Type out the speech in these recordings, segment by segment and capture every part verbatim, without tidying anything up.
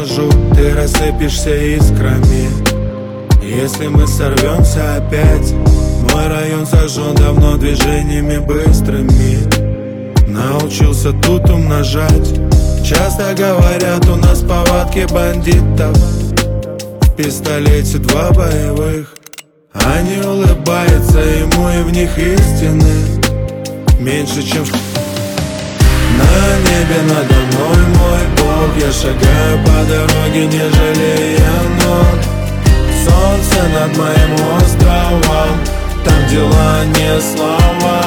скажу, ты рассыпешься искрами, если мы сорвемся опять. Мой район сожжен давно движениями быстрыми, научился тут умножать. Часто говорят, у нас повадки бандитов, в пистолете два боевых. Они улыбаются ему, и в них истины меньше, чем на небе надо мной мой Бог. Я шагаю по дороге, не жалея ног. Солнце над моим островом, там дела, не слова.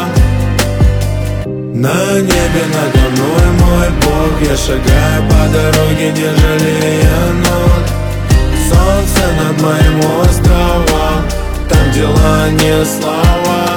На небе надо мной мой Бог. Я шагаю по дороге, не жалея ног. Солнце над моим островом, там дела, не слова.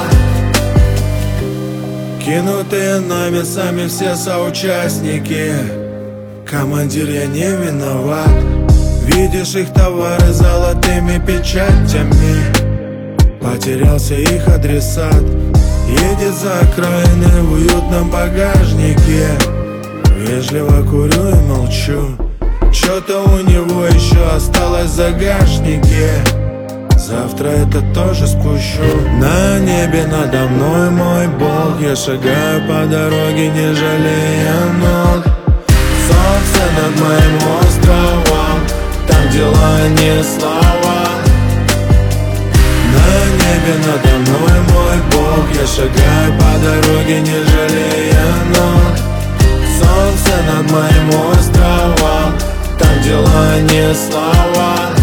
Кинутые нами сами все соучастники. Командир, я не виноват. Видишь их товары золотыми печатями. Потерялся их адресат. Едет за окраины в уютном багажнике. Вежливо курю и молчу. Что-то у него еще осталось в загашнике. Завтра это тоже спущу. На небе надо мной мой Бог. Я шагаю по дороге, не жалея ног. Солнце над моим островом, там дела, не слова. На небе надо мной мой Бог. Я шагаю по дороге, не жалея ног. Солнце над моим островом, там дела, не слова.